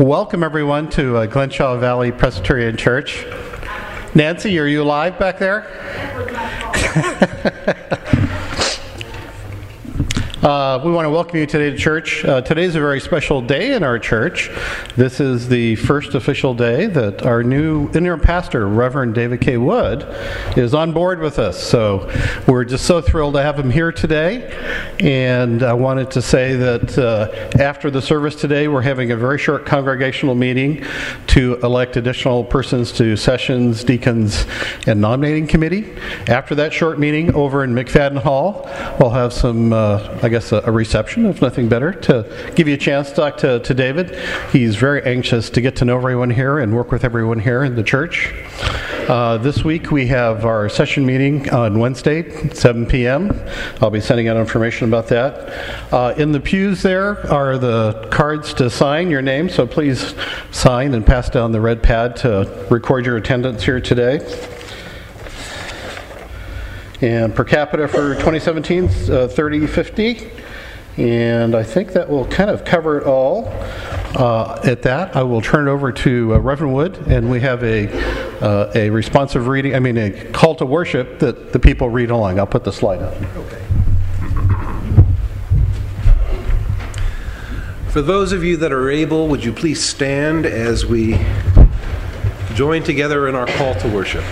Welcome everyone to Glenshaw Valley Presbyterian Church. Nancy, are you alive back there? We want to welcome you today to church. Today is a very special day in our church. This is the first official day that our new interim pastor, Reverend David K. Wood, is on board with us. So we're just so thrilled to have him here today. And I wanted to say that after the service today, we're having a very short congregational meeting to elect additional persons to sessions, deacons, and nominating committee. After that short meeting over in McFadden Hall, we'll have some, a reception, if nothing better, to give you a chance to talk to David. He's very anxious to get to know everyone here and work with everyone here in the church. This week we have our session meeting on Wednesday, 7 p.m. I'll be sending out information about that. In the pews there are the cards to sign your name, so please sign and pass down the red pad to record your attendance here today. And per capita for 2017 is 3050. And I think that will kind of cover it all. At that, I will turn it over to Reverend Wood, and we have a responsive reading, a call to worship that the people read along. I'll put the slide up. Okay. For those of you that are able, would you please stand as we join together in our call to worship.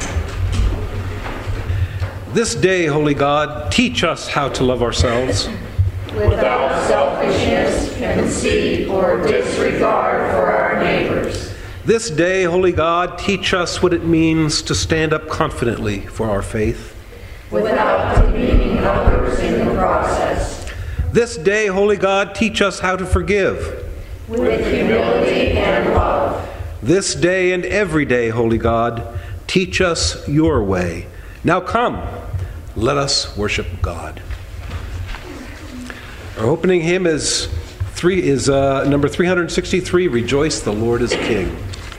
This day, Holy God, teach us how to love ourselves without selfishness, conceit, or disregard for our neighbors. This day, Holy God, teach us what it means to stand up confidently for our faith without demeaning others in the process. This day, Holy God, teach us how to forgive with humility and love. This day and every day, Holy God, teach us your way. Now come, let us worship God. Our opening hymn is number 363, Rejoice, the Lord is King.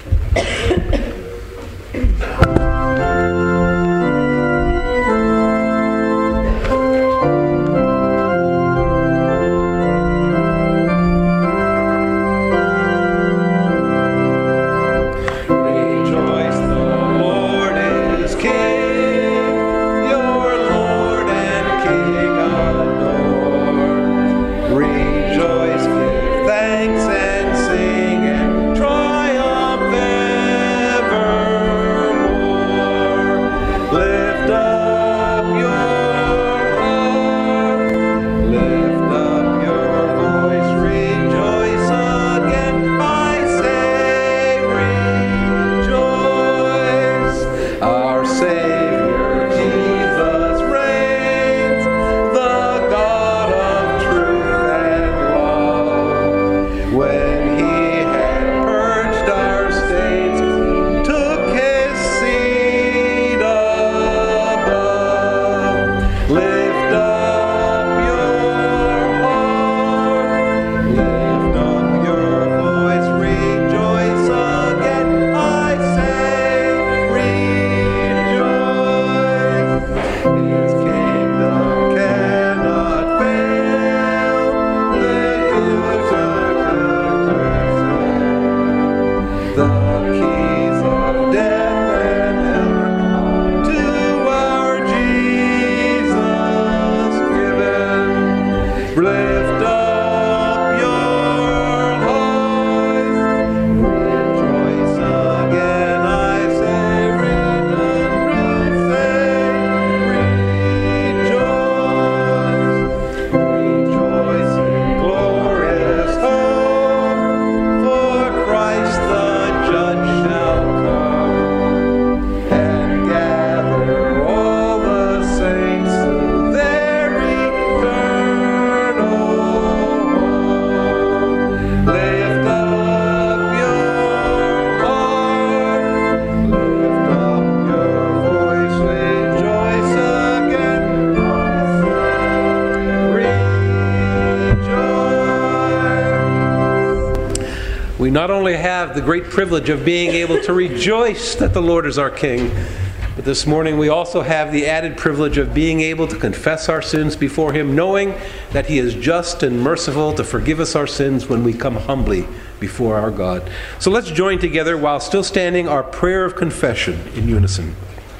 We not only have the great privilege of being able to rejoice that the Lord is our King, but this morning we also have the added privilege of being able to confess our sins before Him, knowing that He is just and merciful to forgive us our sins when we come humbly before our God. So let's join together while still standing our prayer of confession in unison.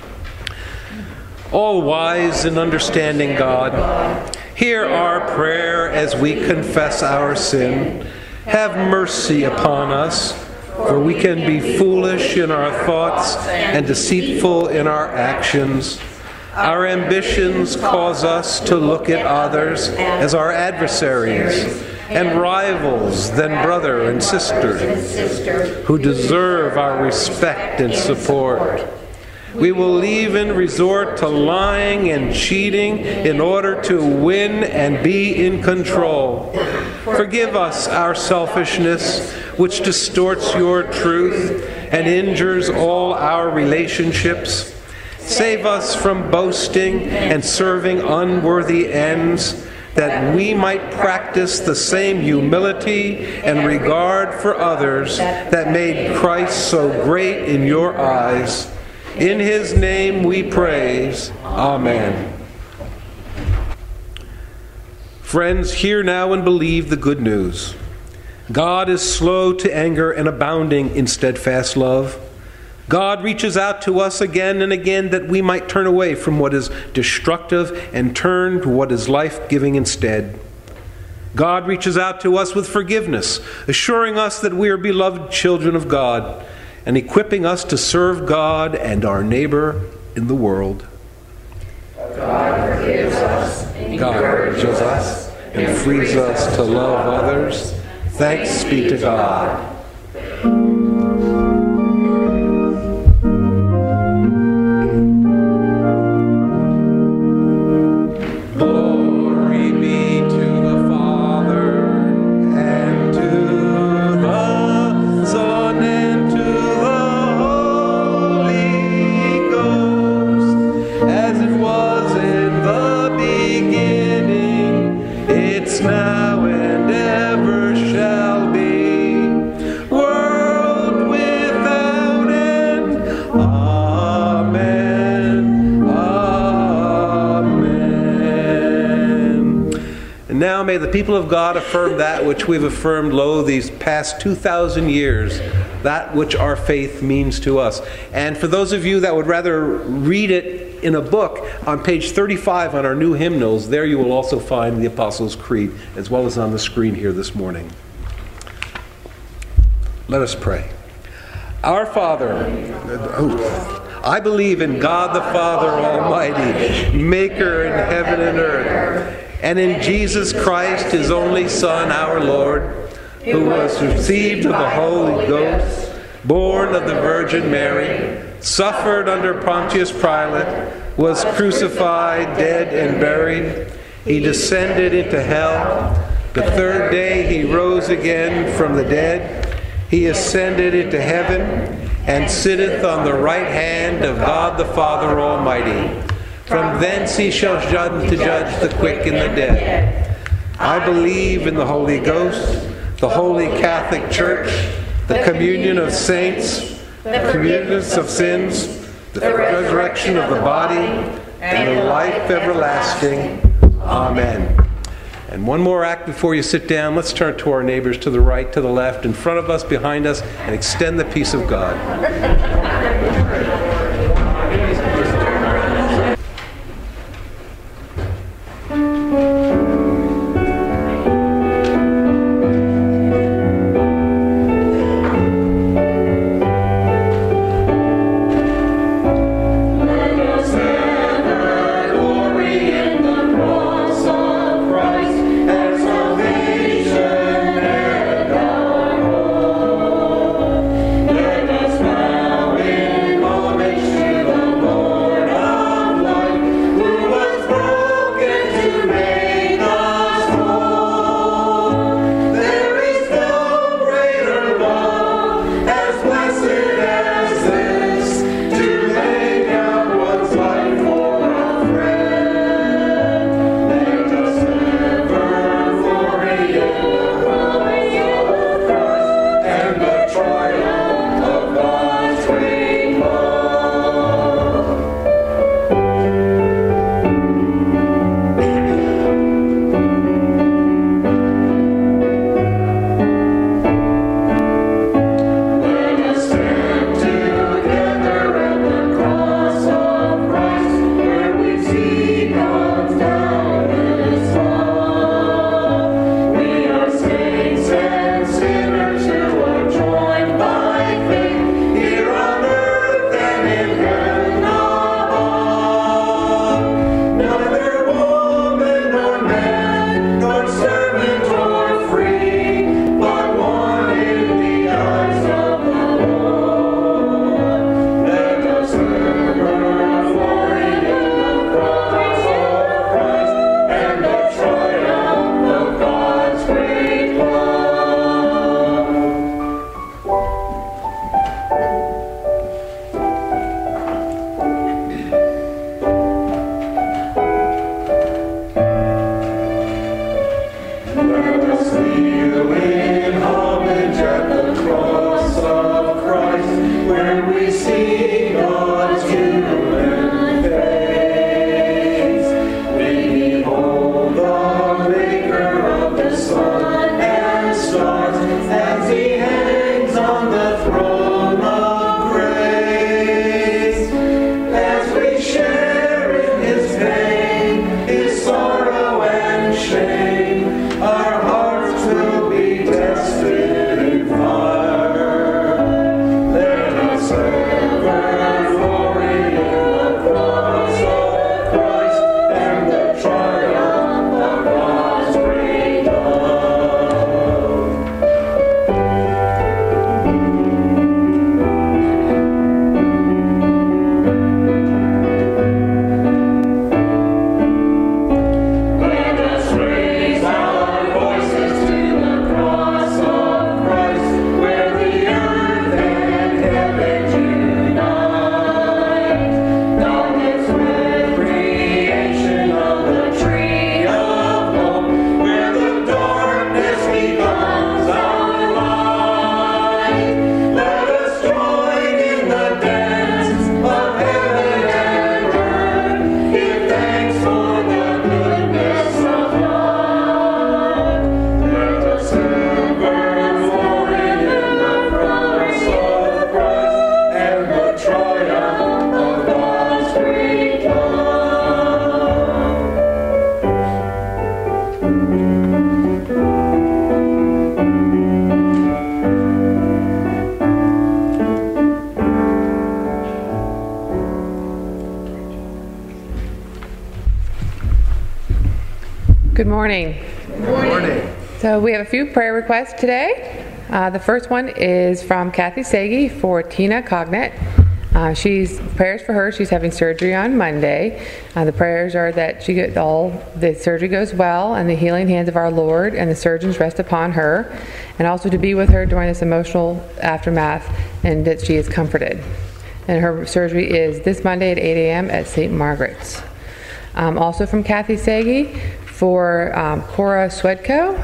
All wise and understanding God, hear our prayer as we confess our sin. Have mercy upon us, for we can be foolish in our thoughts and deceitful in our actions. Our ambitions cause us to look at others as our adversaries and rivals than brother and sister, who deserve our respect and support. We will even resort to lying and cheating in order to win and be in control. Forgive us our selfishness, which distorts your truth and injures all our relationships. Save us from boasting and serving unworthy ends, that we might practice the same humility and regard for others that made Christ so great in your eyes. In his name we praise. Amen. Friends, hear now and believe the good news. God is slow to anger and abounding in steadfast love. God reaches out to us again and again that we might turn away from what is destructive and turn to what is life-giving instead. God reaches out to us with forgiveness, assuring us that we are beloved children of God and equipping us to serve God and our neighbor in the world. God forgives us, encourages us, and frees us to love others. Thanks be to God. Now may the people of God affirm that which we've affirmed, these past 2,000 years, that which our faith means to us. And for those of you that would rather read it in a book, on page 35 on our new hymnals, there you will also find the Apostles' Creed, as well as on the screen here this morning. Let us pray. Our Father, I believe in God the Father Almighty, maker in heaven and earth, and in Jesus Christ, his only Son, our Lord, who was conceived of the Holy Ghost, born of the Virgin Mary, suffered under Pontius Pilate, was crucified, dead, and buried. He descended into hell. The third day he rose again from the dead. He ascended into heaven and sitteth on the right hand of God the Father Almighty. From thence he shall judge the quick and the dead. I believe in the Holy Ghost, the Holy Catholic Church, the communion of saints, the forgiveness of sins, the resurrection of the body, and the life everlasting. Amen. And one more act before you sit down. Let's turn to our neighbors to the right, to the left, in front of us, behind us, and extend the peace of God. Let us now in Good morning. Good morning. So we have a few prayer requests today. The first one is from Kathy Sagi for Tina Cognate. Prayers for her. She's having surgery on Monday. The prayers are that the surgery goes well, and the healing hands of our Lord and the surgeons rest upon her, and also to be with her during this emotional aftermath, and that she is comforted. And her surgery is this Monday at 8 a.m. at St. Margaret's. Also from Kathy Sagi for Cora Swedko.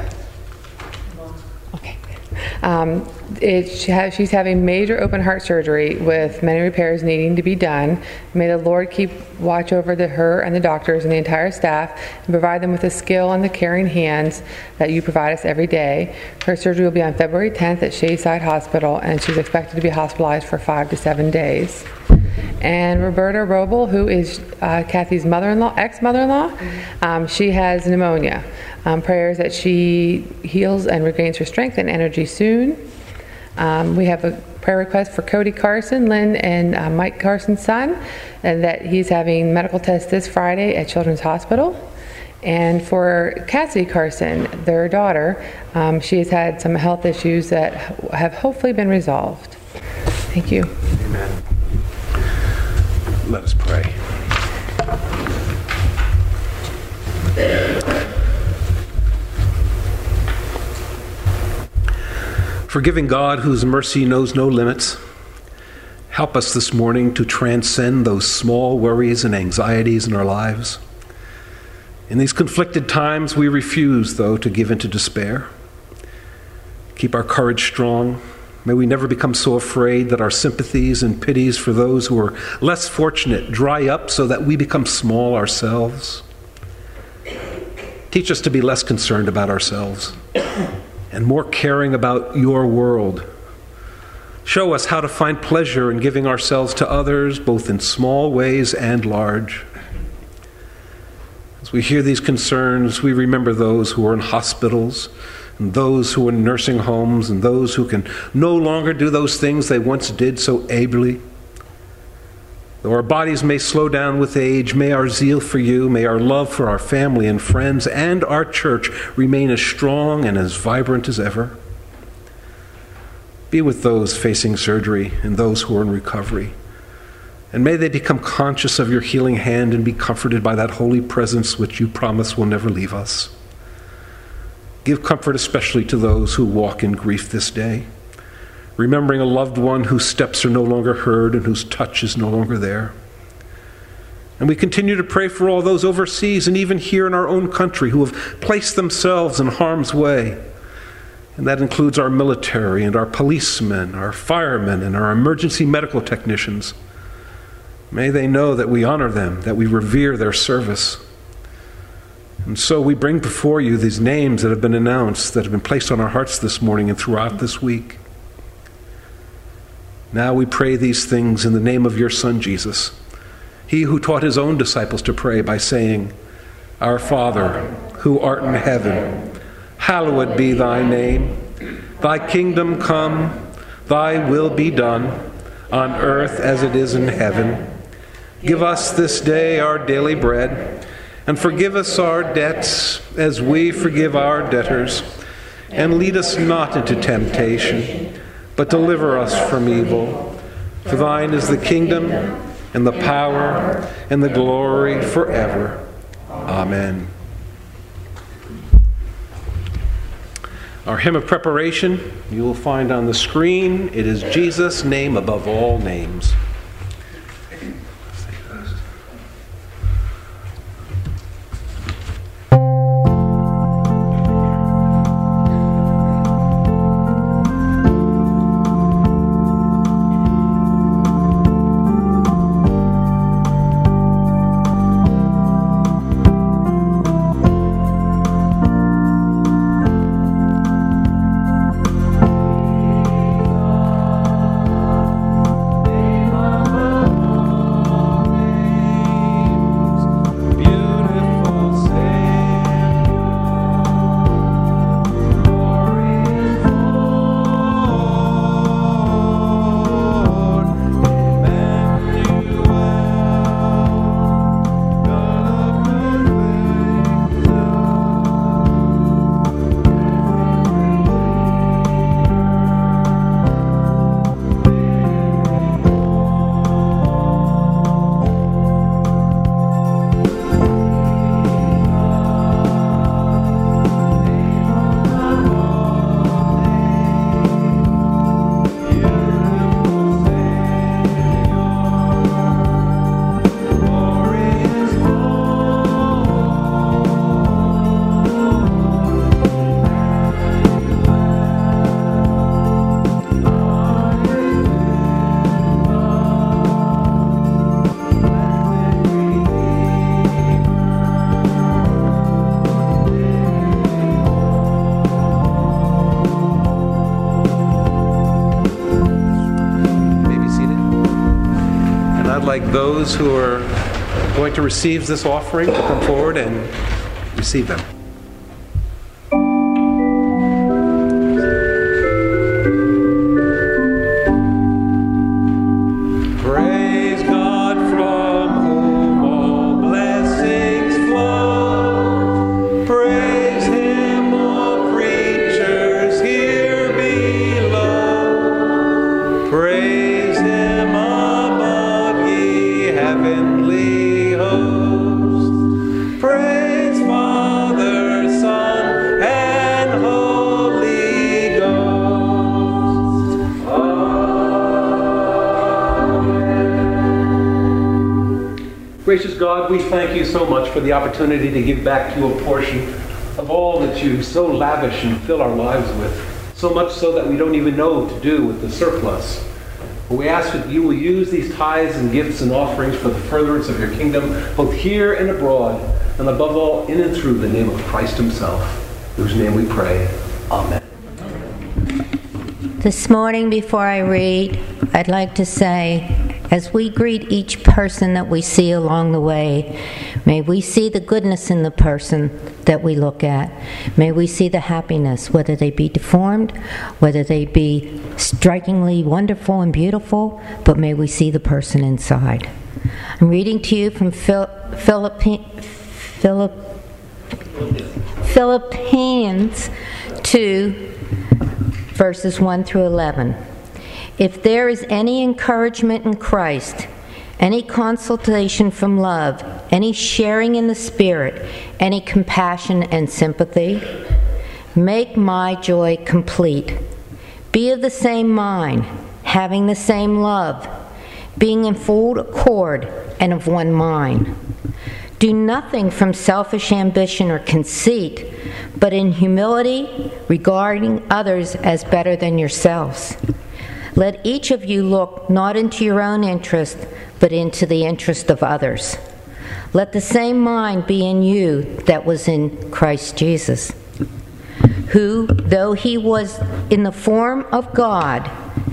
Okay. She's having major open heart surgery with many repairs needing to be done. May the Lord keep watch over her and the doctors and the entire staff and provide them with the skill and the caring hands that you provide us every day. Her surgery will be on February 10th at Shayside Hospital, and she's expected to be hospitalized for 5 to 7 days. And Roberta Roble, who is Kathy's ex-mother-in-law, she has pneumonia. Prayers that she heals and regains her strength and energy soon. We have a prayer request for Cody Carson, Lynn and Mike Carson's son, and that he's having medical tests this Friday at Children's Hospital. And for Cassidy Carson, their daughter, she has had some health issues that have hopefully been resolved. Thank you. Amen. Let us pray. Forgiving God, whose mercy knows no limits, help us this morning to transcend those small worries and anxieties in our lives. In these conflicted times, we refuse, though, to give in to despair. Keep our courage strong. May we never become so afraid that our sympathies and pities for those who are less fortunate dry up so that we become small ourselves. Teach us to be less concerned about ourselves and more caring about your world. Show us how to find pleasure in giving ourselves to others, both in small ways and large. As we hear these concerns, we remember those who are in hospitals, and those who are in nursing homes, and those who can no longer do those things they once did so ably. Though our bodies may slow down with age, may our zeal for you, may our love for our family and friends and our church remain as strong and as vibrant as ever. Be with those facing surgery and those who are in recovery. And may they become conscious of your healing hand and be comforted by that holy presence which you promise will never leave us. Give comfort especially to those who walk in grief this day, remembering a loved one whose steps are no longer heard and whose touch is no longer there. And we continue to pray for all those overseas and even here in our own country who have placed themselves in harm's way. And that includes our military and our policemen, our firemen, and our emergency medical technicians. May they know that we honor them, that we revere their service. And so we bring before you these names that have been announced, that have been placed on our hearts this morning and throughout this week. Now we pray these things in the name of your Son, Jesus, he who taught his own disciples to pray by saying, Our Father, who art in heaven, hallowed be thy name. Thy kingdom come, thy will be done, on earth as it is in heaven. Give us this day our daily bread, and forgive us our debts as we forgive our debtors. And lead us not into temptation, but deliver us from evil. For thine is the kingdom, and the power, and the glory forever. Amen. Our hymn of preparation, you will find on the screen. It is Jesus' name above all names. Amen. I'd like those who are going to receive this offering to come forward and receive them. Gracious God, we thank you so much for the opportunity to give back to you a portion of all that you so lavish and fill our lives with, so much so that we don't even know what to do with the surplus. But we ask that you will use these tithes and gifts and offerings for the furtherance of your kingdom, both here and abroad, and above all, in and through the name of Christ himself, in whose name we pray. Amen. This morning, before I read, I'd like to say, as we greet each person that we see along the way, may we see the goodness in the person that we look at. May we see the happiness, whether they be deformed, whether they be strikingly wonderful and beautiful, but may we see the person inside. I'm reading to you from Philippians 2, verses 1 through 11. If there is any encouragement in Christ, any consolation from love, any sharing in the Spirit, any compassion and sympathy, make my joy complete. Be of the same mind, having the same love, being in full accord and of one mind. Do nothing from selfish ambition or conceit, but in humility regarding others as better than yourselves. Let each of you look not into your own interest, but into the interest of others. Let the same mind be in you that was in Christ Jesus, who, though he was in the form of God,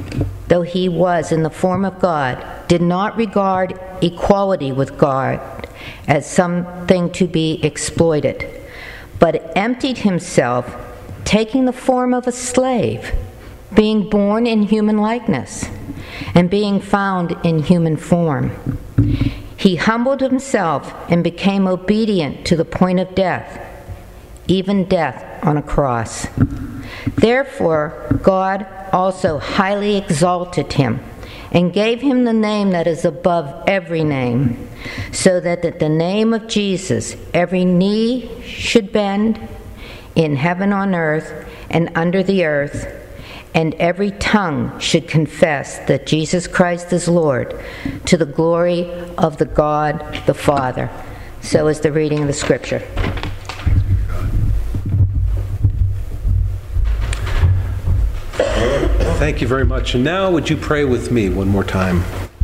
did not regard equality with God as something to be exploited, but emptied himself, taking the form of a slave, being born in human likeness, and being found in human form. He humbled himself and became obedient to the point of death, even death on a cross. Therefore, God also highly exalted him and gave him the name that is above every name, so that at the name of Jesus every knee should bend in heaven, on earth, and under the earth, and every tongue should confess that Jesus Christ is Lord, to the glory of the God the Father. So is the reading of the Scripture. Thank you very much. And now would you pray with me one more time?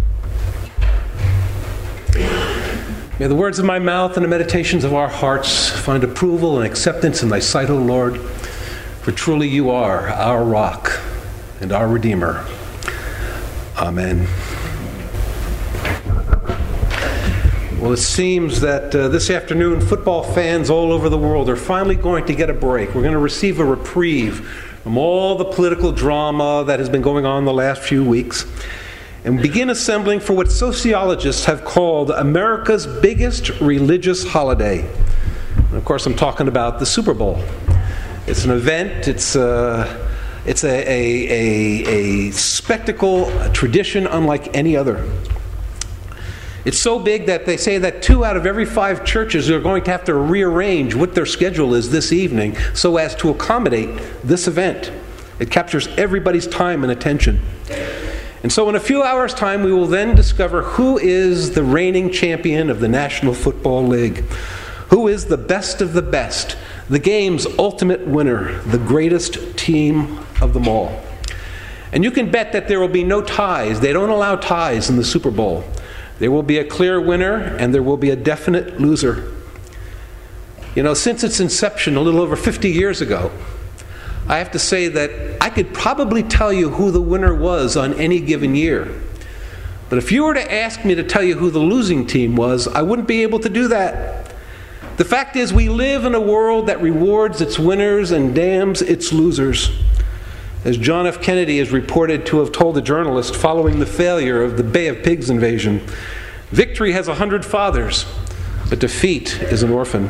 May the words of my mouth and the meditations of our hearts find approval and acceptance in thy sight, O Lord. For truly you are our rock and our Redeemer. Amen. Well, it seems that this afternoon football fans all over the world are finally going to get a break. We're going to receive a reprieve from all the political drama that has been going on the last few weeks and begin assembling for what sociologists have called America's biggest religious holiday. And of course, I'm talking about the Super Bowl. It's an event, it's a spectacle, a tradition unlike any other. It's so big that they say that 2 out of every 5 churches are going to have to rearrange what their schedule is this evening so as to accommodate this event. It captures everybody's time and attention. And so in a few hours' time, we will then discover who is the reigning champion of the National Football League, who is the best of the best, the game's ultimate winner, the greatest team of them all. And you can bet that there will be no ties. They don't allow ties in the Super Bowl. There will be a clear winner and there will be a definite loser. You know, since its inception a little over 50 years ago, I have to say that I could probably tell you who the winner was on any given year. But if you were to ask me to tell you who the losing team was, I wouldn't be able to do that. The fact is, we live in a world that rewards its winners and damns its losers. As John F. Kennedy is reported to have told a journalist following the failure of the Bay of Pigs invasion, victory has 100 fathers, but defeat is an orphan.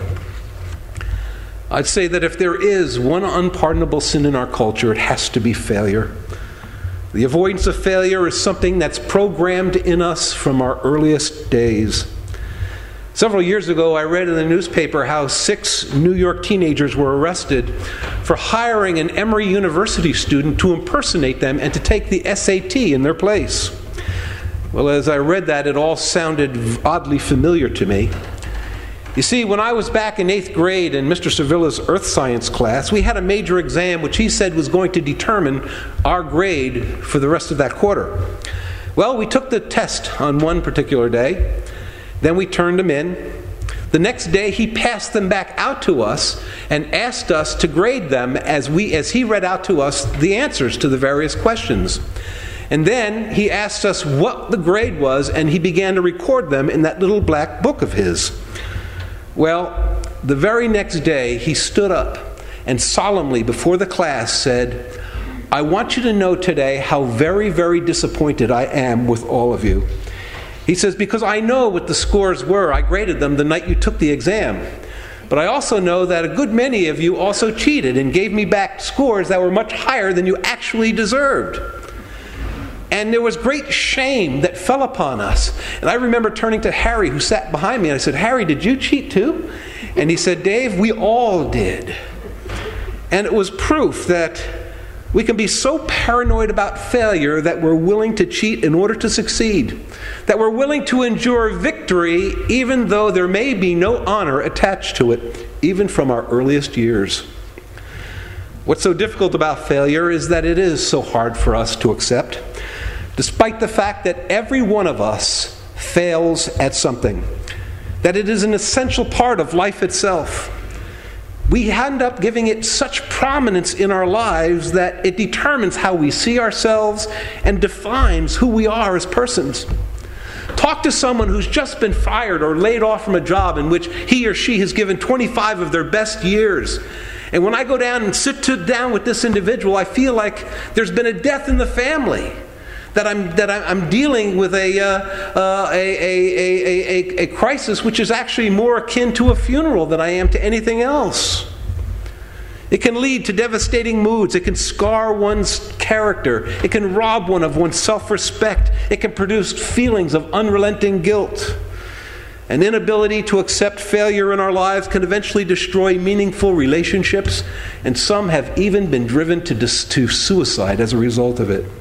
I'd say that if there is one unpardonable sin in our culture, it has to be failure. The avoidance of failure is something that's programmed in us from our earliest days. Several years ago, I read in the newspaper how 6 New York teenagers were arrested for hiring an Emory University student to impersonate them and to take the SAT in their place. Well, as I read that, it all sounded oddly familiar to me. You see, when I was back in 8th grade in Mr. Sevilla's earth science class, we had a major exam which he said was going to determine our grade for the rest of that quarter. Well, we took the test on one particular day. Then we turned them in. The next day, he passed them back out to us and asked us to grade them as he read out to us the answers to the various questions. And then he asked us what the grade was, and he began to record them in that little black book of his. Well, the very next day, he stood up and solemnly before the class said, "I want you to know today how very, very disappointed I am with all of you." He says, "Because I know what the scores were. I graded them the night you took the exam. But I also know that a good many of you also cheated and gave me back scores that were much higher than you actually deserved." And there was great shame that fell upon us. And I remember turning to Harry, who sat behind me, and I said, "Harry, did you cheat too?" And he said, "Dave, we all did." And it was proof that we can be so paranoid about failure that we're willing to cheat in order to succeed, that we're willing to endure victory even though there may be no honor attached to it, even from our earliest years. What's so difficult about failure is that it is so hard for us to accept, despite the fact that every one of us fails at something, that it is an essential part of life itself. We end up giving it such prominence in our lives that it determines how we see ourselves and defines who we are as persons. Talk to someone who's just been fired or laid off from a job in which he or she has given 25 of their best years. And when I go down and sit down with this individual, I feel like there's been a death in the family. That I'm dealing with a crisis which is actually more akin to a funeral than I am to anything else. It can lead to devastating moods. It can scar one's character. It can rob one of one's self-respect. It can produce feelings of unrelenting guilt. An inability to accept failure in our lives can eventually destroy meaningful relationships, and some have even been driven to suicide as a result of it.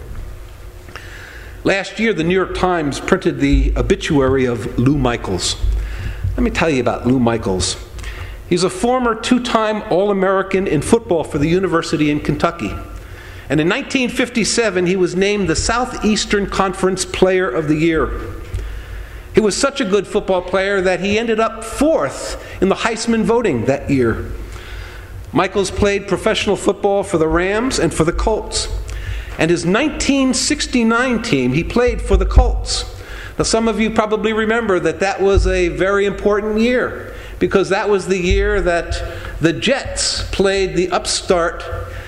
Last year, the New York Times printed the obituary of Lou Michaels. Let me tell you about Lou Michaels. He's a former 2-time All-American in football for the University in Kentucky. And in 1957, he was named the Southeastern Conference Player of the Year. He was such a good football player that he ended up 4th in the Heisman voting that year. Michaels played professional football for the Rams and for the Colts. And his 1969 team, he played for the Colts. Now, some of you probably remember that was a very important year, because that was the year that the Jets played the upstart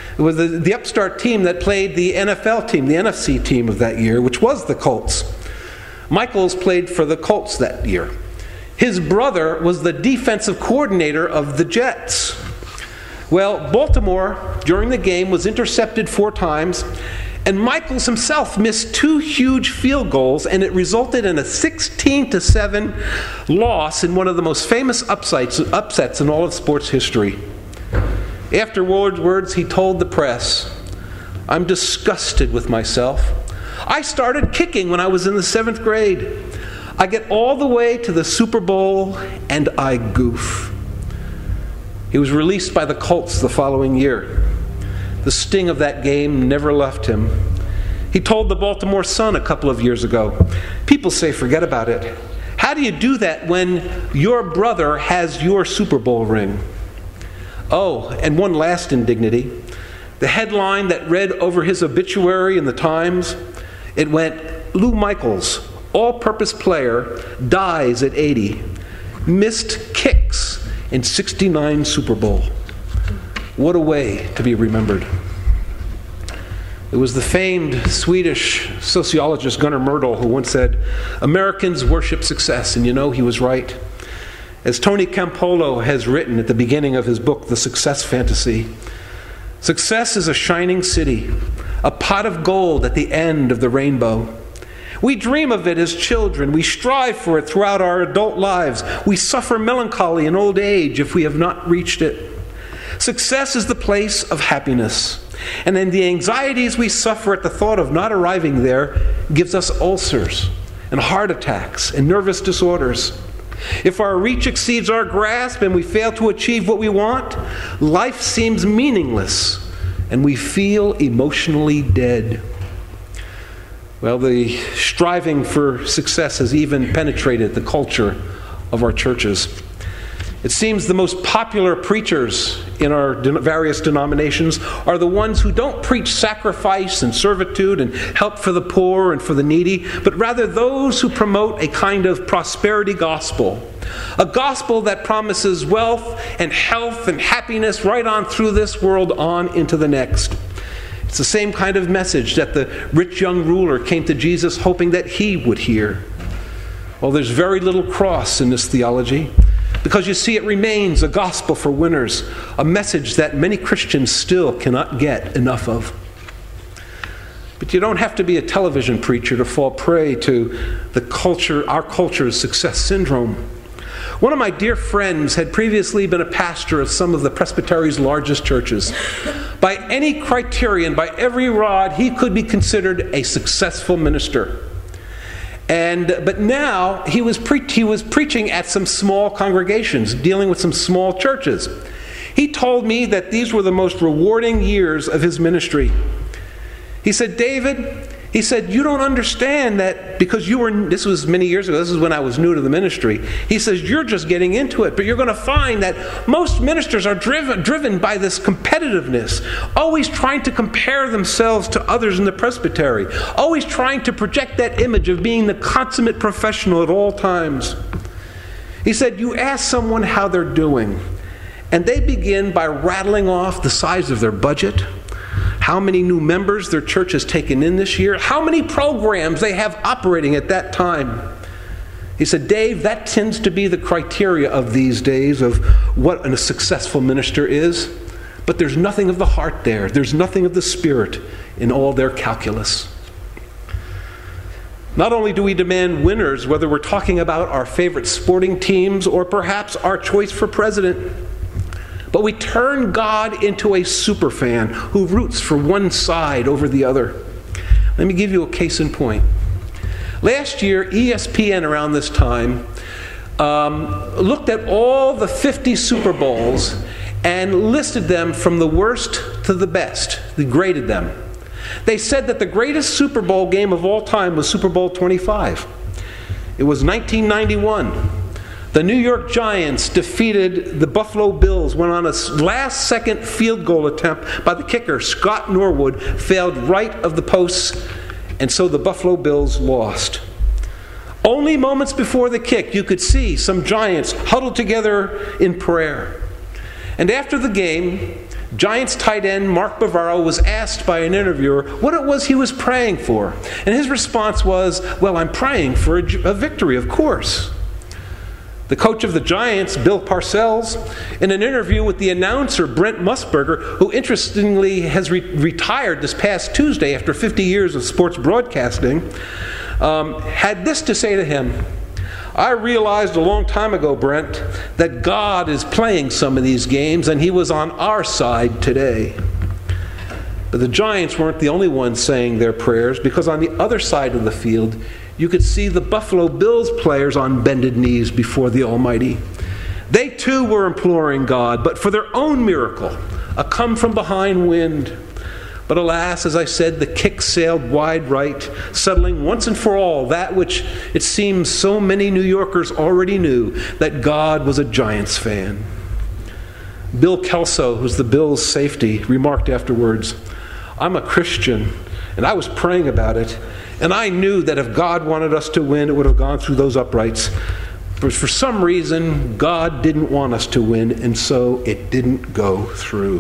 team that played the NFL team, the NFC team of that year, which was the Colts. Michaels played for the Colts that year. His brother was the defensive coordinator of the Jets. Well, Baltimore, during the game, was intercepted 4 times, and Michaels himself missed 2 huge field goals, and it resulted in a 16-7 loss in one of the most famous upsets in all of sports history. Afterwards, he told the press, "I'm disgusted with myself. I started kicking when I was in the 7th grade. I get all the way to the Super Bowl, and I goof." He was released by the Colts the following year. The sting of that game never left him. He told the Baltimore Sun a couple of years ago, "People say forget about it. How do you do that when your brother has your Super Bowl ring?" Oh, and one last indignity. The headline that read over his obituary in the Times, it went, "Lou Michaels, all-purpose player, dies at 80. Missed kicks in 69 Super Bowl. What a way to be remembered. It was the famed Swedish sociologist Gunnar Myrdal who once said, "Americans worship success," and you know he was right. As Tony Campolo has written at the beginning of his book, The Success Fantasy, success is a shining city, a pot of gold at the end of the rainbow. We dream of it as children. We strive for it throughout our adult lives. We suffer melancholy in old age if we have not reached it. Success is the place of happiness. And then the anxieties we suffer at the thought of not arriving there gives us ulcers and heart attacks and nervous disorders. If our reach exceeds our grasp and we fail to achieve what we want, life seems meaningless and we feel emotionally dead. Well, the striving for success has even penetrated the culture of our churches. It seems the most popular preachers in our various denominations are the ones who don't preach sacrifice and servitude and help for the poor and for the needy, but rather those who promote a kind of prosperity gospel, a gospel that promises wealth and health and happiness right on through this world on into the next. It's the same kind of message that the rich young ruler came to Jesus hoping that he would hear. Well, there's very little cross in this theology, because you see, it remains a gospel for winners, a message that many Christians still cannot get enough of. But you don't have to be a television preacher to fall prey to our culture's success syndrome. One of my dear friends had previously been a pastor of some of the Presbyterian's largest churches. By any criterion, by every rod, he could be considered a successful minister. But now he was preaching at some small congregations, dealing with some small churches. He told me that these were the most rewarding years of his ministry. He said, "David," he said, "you don't understand that because this was many years ago, this is when I was new to the ministry." He says, "You're just getting into it, but you're going to find that most ministers are driven by this competitiveness, always trying to compare themselves to others in the presbytery, always trying to project that image of being the consummate professional at all times." He said, "You ask someone how they're doing, and they begin by rattling off the size of their budget, how many new members their church has taken in this year, how many programs they have operating at that time." He said, "Dave, that tends to be the criteria of these days of what a successful minister is. But there's nothing of the heart there. There's nothing of the spirit in all their calculus." Not only do we demand winners, whether we're talking about our favorite sporting teams or perhaps our choice for president, but we turn God into a superfan who roots for one side over the other. Let me give you a case in point. Last year, ESPN around this time looked at all the 50 Super Bowls and listed them from the worst to the best. They graded them. They said that the greatest Super Bowl game of all time was Super Bowl 25. It was 1991. The New York Giants defeated the Buffalo Bills when on a last-second field goal attempt by the kicker, Scott Norwood, failed right of the posts, and so the Buffalo Bills lost. Only moments before the kick, you could see some Giants huddled together in prayer. And after the game, Giants tight end Mark Bavaro was asked by an interviewer what it was he was praying for. And his response was, "Well, I'm praying for a victory, of course." The coach of the Giants, Bill Parcells, in an interview with the announcer Brent Musburger, who interestingly has retired this past Tuesday after 50 years of sports broadcasting, had this to say to him: "I realized a long time ago, Brent, that God is playing some of these games, and he was on our side today." But the Giants weren't the only ones saying their prayers, because on the other side of the field, you could see the Buffalo Bills players on bended knees before the Almighty. They too were imploring God, but for their own miracle, a come-from-behind wind. But alas, as I said, the kick sailed wide right, settling once and for all that which it seems so many New Yorkers already knew, that God was a Giants fan. Bill Kelso, who's the Bills' safety, remarked afterwards, "I'm a Christian, and I was praying about it, And I knew that if God wanted us to win, it would have gone through those uprights. But for some reason, God didn't want us to win, and so it didn't go through.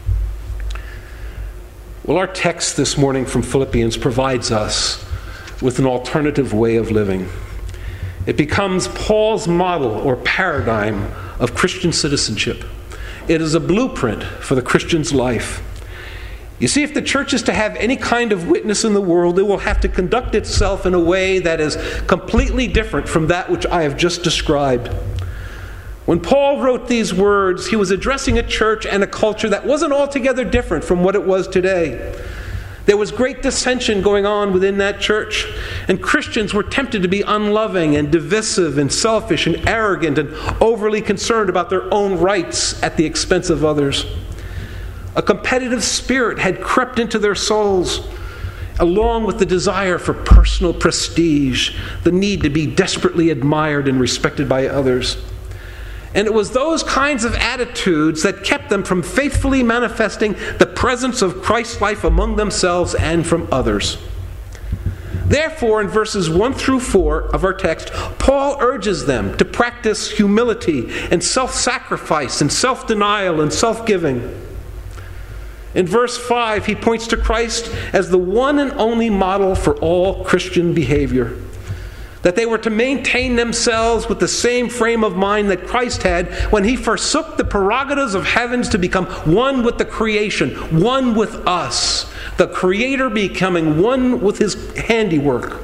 Well, our text this morning from Philippians provides us with an alternative way of living. It becomes Paul's model or paradigm of Christian citizenship. It is a blueprint for the Christian's life. You see, if the church is to have any kind of witness in the world, it will have to conduct itself in a way that is completely different from that which I have just described. When Paul wrote these words, he was addressing a church and a culture that wasn't altogether different from what it was today. There was great dissension going on within that church, and Christians were tempted to be unloving and divisive and selfish and arrogant and overly concerned about their own rights at the expense of others. A competitive spirit had crept into their souls, along with the desire for personal prestige, the need to be desperately admired and respected by others. And it was those kinds of attitudes that kept them from faithfully manifesting the presence of Christ's life among themselves and from others. Therefore, in verses 1 through 4 of our text, Paul urges them to practice humility and self-sacrifice and self-denial and self-giving. In verse 5, he points to Christ as the one and only model for all Christian behavior. That they were to maintain themselves with the same frame of mind that Christ had when he forsook the prerogatives of heavens to become one with the creation, one with us. The Creator becoming one with his handiwork.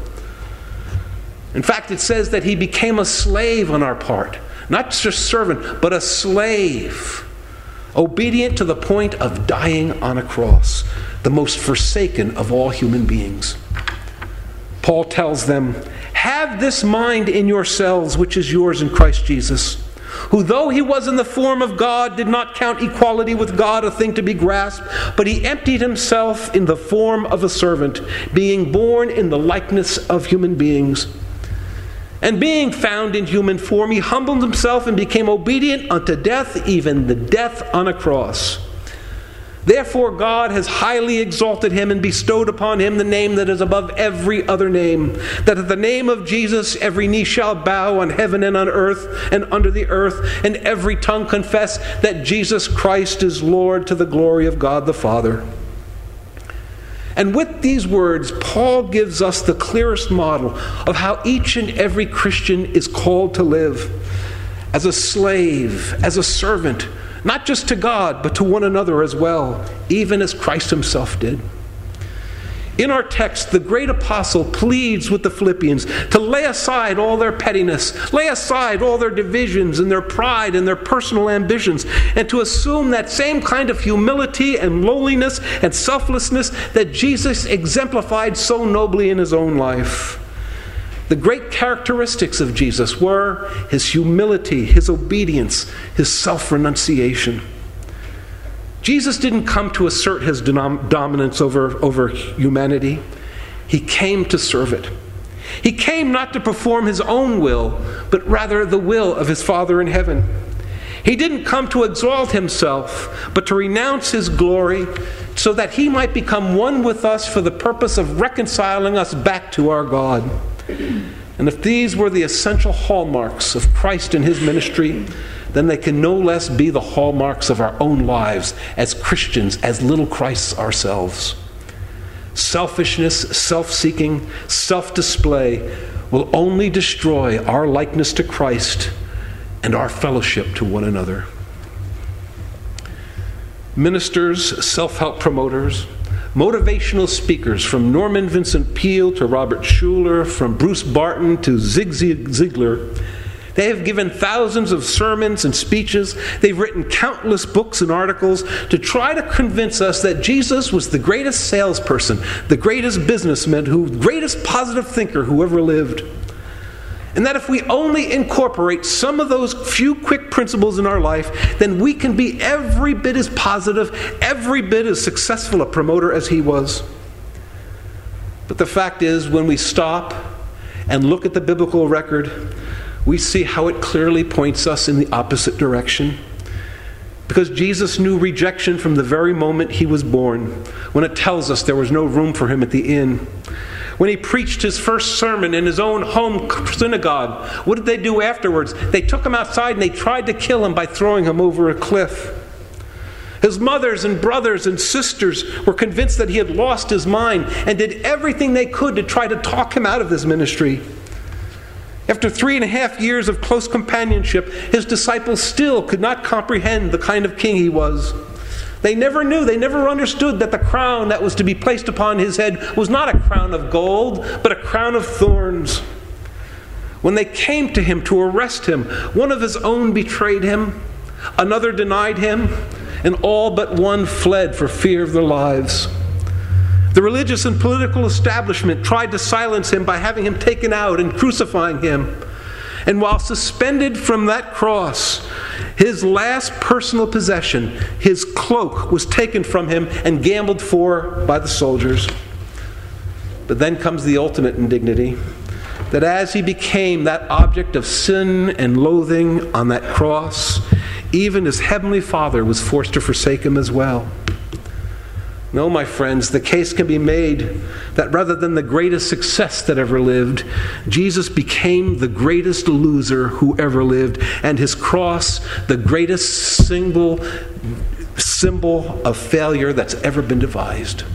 In fact, it says that he became a slave on our part. Not just servant, but a slave. Obedient to the point of dying on a cross, the most forsaken of all human beings. Paul tells them, "Have this mind in yourselves, which is yours in Christ Jesus, who though he was in the form of God, did not count equality with God a thing to be grasped, but he emptied himself in the form of a servant, being born in the likeness of human beings. And being found in human form, he humbled himself and became obedient unto death, even the death on a cross. Therefore God has highly exalted him and bestowed upon him the name that is above every other name, that at the name of Jesus every knee shall bow on heaven and on earth and under the earth, and every tongue confess that Jesus Christ is Lord, to the glory of God the Father." And with these words, Paul gives us the clearest model of how each and every Christian is called to live. As a slave, as a servant, not just to God, but to one another as well, even as Christ himself did. In our text, the great apostle pleads with the Philippians to lay aside all their pettiness, lay aside all their divisions and their pride and their personal ambitions, and to assume that same kind of humility and lowliness and selflessness that Jesus exemplified so nobly in his own life. The great characteristics of Jesus were his humility, his obedience, his self-renunciation. Jesus didn't come to assert his dominance over humanity. He came to serve it. He came not to perform his own will, but rather the will of his Father in heaven. He didn't come to exalt himself, but to renounce his glory so that he might become one with us for the purpose of reconciling us back to our God. And if these were the essential hallmarks of Christ and his ministry, then they can no less be the hallmarks of our own lives as Christians, as little Christs ourselves. Selfishness, self-seeking, self-display will only destroy our likeness to Christ and our fellowship to one another. Ministers, self-help promoters, motivational speakers, from Norman Vincent Peale to Robert Schuller, from Bruce Barton to Zig Ziglar, they have given thousands of sermons and speeches. They've written countless books and articles to try to convince us that Jesus was the greatest salesperson, the greatest businessman, the greatest positive thinker who ever lived. And that if we only incorporate some of those few quick principles in our life, then we can be every bit as positive, every bit as successful a promoter as he was. But the fact is, when we stop and look at the biblical record, we see how it clearly points us in the opposite direction. Because Jesus knew rejection from the very moment he was born, when it tells us there was no room for him at the inn. When he preached his first sermon in his own home synagogue, what did they do afterwards? They took him outside and they tried to kill him by throwing him over a cliff. His mothers and brothers and sisters were convinced that he had lost his mind and did everything they could to try to talk him out of his ministry. After 3.5 years of close companionship, his disciples still could not comprehend the kind of king he was. They never knew, they never understood that the crown that was to be placed upon his head was not a crown of gold, but a crown of thorns. When they came to him to arrest him, one of his own betrayed him, another denied him, and all but one fled for fear of their lives. The religious and political establishment tried to silence him by having him taken out and crucifying him. And while suspended from that cross, his last personal possession, his cloak, was taken from him and gambled for by the soldiers. But then comes the ultimate indignity, that as he became that object of sin and loathing on that cross, even his heavenly Father was forced to forsake him as well. No, my friends, the case can be made that rather than the greatest success that ever lived, Jesus became the greatest loser who ever lived, and his cross, the greatest single symbol of failure that's ever been devised.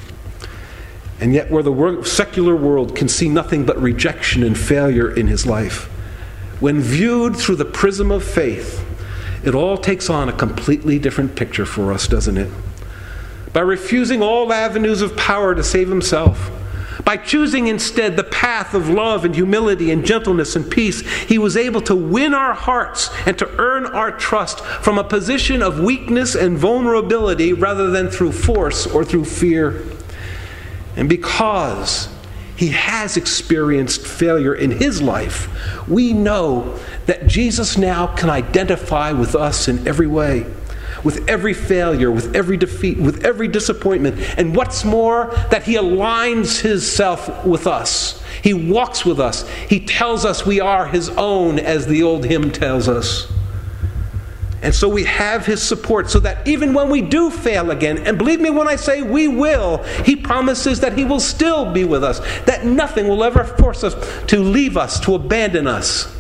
And yet where the secular world can see nothing but rejection and failure in his life, when viewed through the prism of faith, it all takes on a completely different picture for us, doesn't it? By refusing all avenues of power to save himself, by choosing instead the path of love and humility and gentleness and peace, he was able to win our hearts and to earn our trust from a position of weakness and vulnerability rather than through force or through fear. And because he has experienced failure in his life, we know that Jesus now can identify with us in every way, with every failure, with every defeat, with every disappointment. And what's more, that he aligns himself with us. He walks with us. He tells us we are his own, as the old hymn tells us. And so we have his support, so that even when we do fail again, and believe me when I say we will, he promises that he will still be with us, that nothing will ever force us to leave us, to abandon us.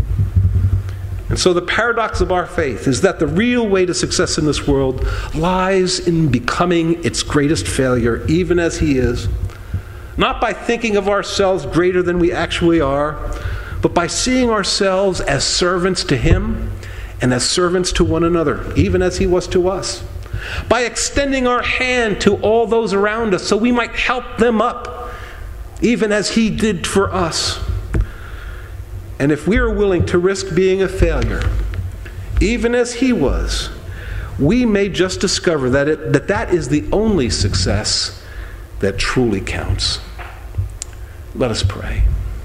And so the paradox of our faith is that the real way to success in this world lies in becoming its greatest failure, even as he is. Not by thinking of ourselves greater than we actually are, but by seeing ourselves as servants to him and as servants to one another, even as he was to us. By extending our hand to all those around us so we might help them up, even as he did for us. And if we are willing to risk being a failure, even as he was, we may just discover that is the only success that truly counts. Let us pray.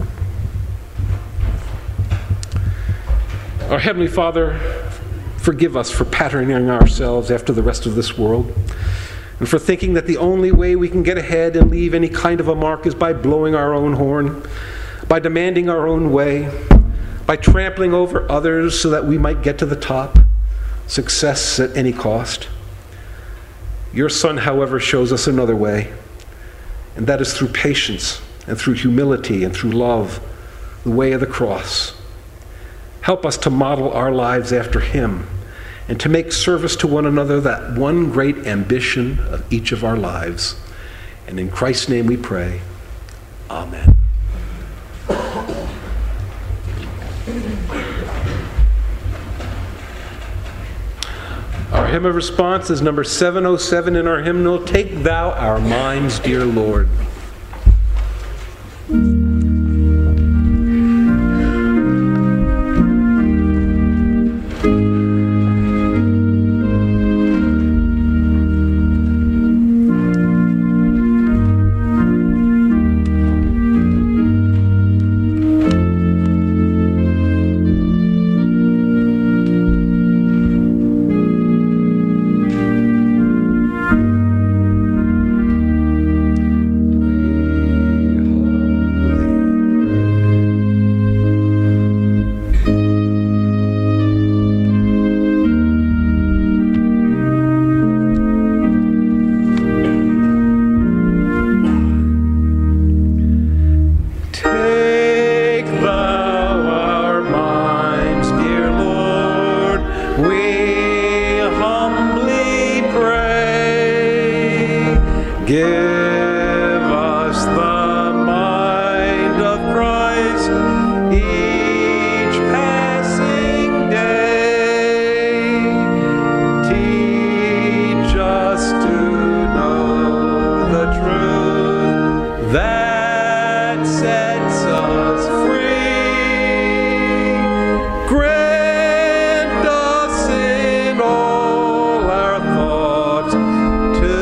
Our Heavenly Father, forgive us for patterning ourselves after the rest of this world, and for thinking that the only way we can get ahead and leave any kind of a mark is by blowing our own horn, by demanding our own way, by trampling over others so that we might get to the top, success at any cost. Your Son, however, shows us another way, and that is through patience and through humility and through love, the way of the cross. Help us to model our lives after him and to make service to one another that one great ambition of each of our lives. And in Christ's name we pray. Amen. Our hymn of response is number 707 in our hymnal, Take Thou Our Minds, Dear Lord. each passing day. Teach us to know the truth that sets us free. Grant us in all our thoughts to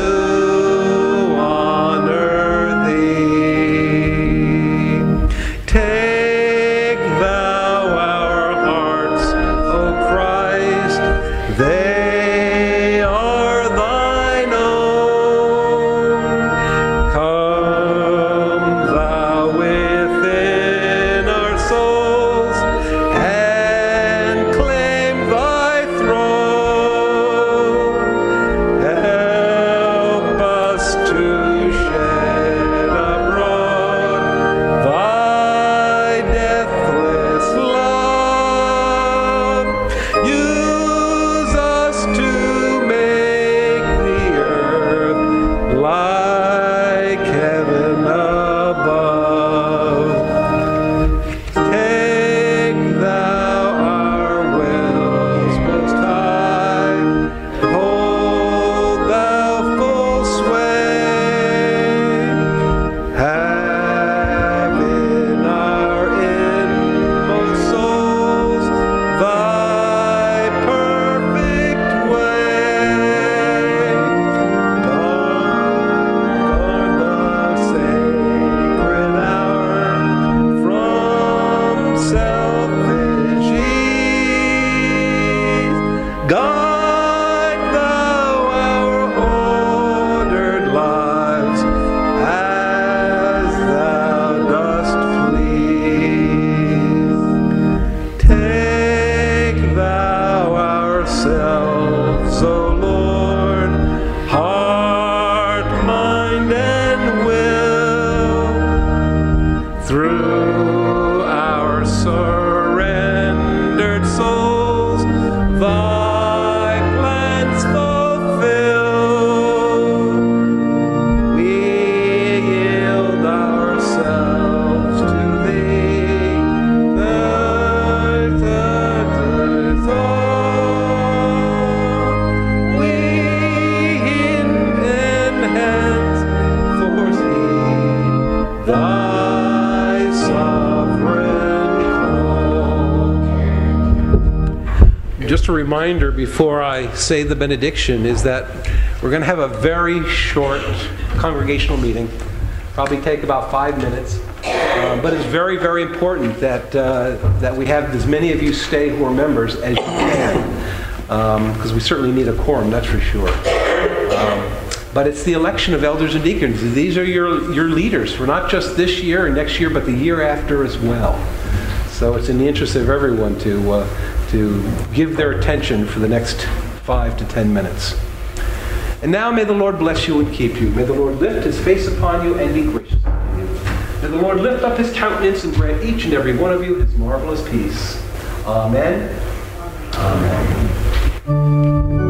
honor Thee. Take Thou our hearts, O Christ, they are Thine own. Come Thou within our souls and claim Thy throne. Help us to shed abroad Thy deathless love. Use us to make the earth like heaven above. Take Thou our wills most high, hold Thou full sway. Have in our inmost souls Thy perfect way. Guard the sacred hour from selfish ease. Guide Thou our ordered lives as Thou dost please. Take Thou ourselves, O Lord, heart, mind, and will. Through our surrendered souls, Thy plans fulfill. We yield ourselves to Thee, Thy throne. We hand foresee Thy sovereign call. Just a reminder before I say the benediction is that we're going to have a very short congregational meeting, probably take about 5 minutes. But it's very, very important that that we have as many of you stay who are members as you can, because we certainly need a quorum, that's for sure. But it's the election of elders and deacons. These are your leaders for not just this year and next year, but the year after as well. So it's in the interest of everyone to give their attention for the next 5 to 10 minutes. And now may the Lord bless you and keep you. May the Lord lift His face upon you and be gracious unto you. May the Lord lift up His countenance and grant each and every one of you His marvelous peace. Amen. Amen.